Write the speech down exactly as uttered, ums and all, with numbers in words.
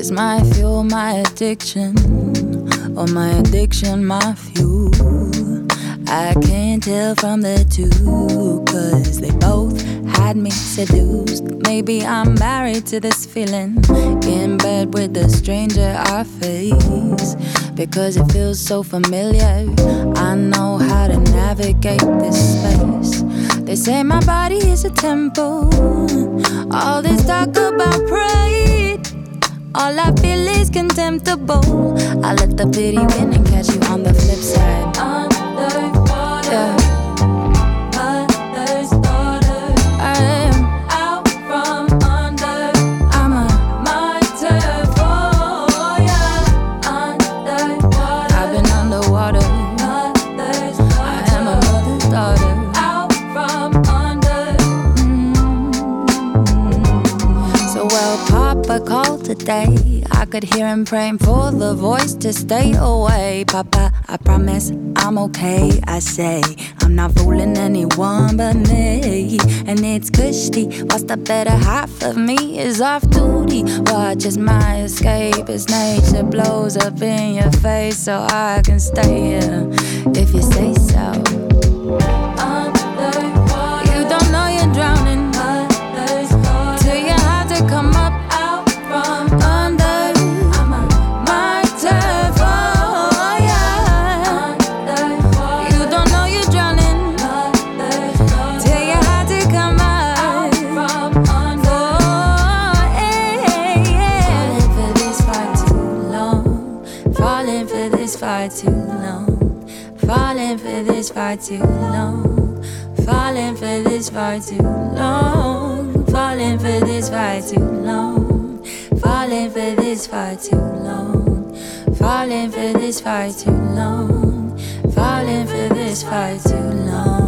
Is my fuel my addiction, or my addiction my fuel? I can't tell from the two, cause they both had me seduced. Maybe I'm married to this feeling, in bed with a stranger I face, because it feels so familiar. I know how to navigate this space. They say my body is a temple. All this talk about pride, all I feel is contemptible. I let the pity win and catch you on the flip side. Underwater, yeah. Mother's daughter, I am out from under. I'm a martyr for ya. Underwater, I've been underwater. Mother's daughter, I am a mother's daughter. Out from under. Mm-hmm. So well, Papa called today. I could hear him praying for the voice to stay away. Papa, I promise I'm okay. I say I'm not fooling anyone but me, and it's cushy whilst the better half of me is off duty. Watch as my escape as nature blows up in your face, so I can stay here if you say so. Underwater, you don't know you're drowning till you have to come up out from under. I'm a martyr for ya. You don't know you're drowning till you have to come out from under. Oh, yeah, yeah. Falling for this fight too long. Falling for this fight too long. Falling for this fight too long. Falling for this fight too long. Falling for this fight too long. Falling for this fight too long. Falling for this fight too long. Falling for this fight too long.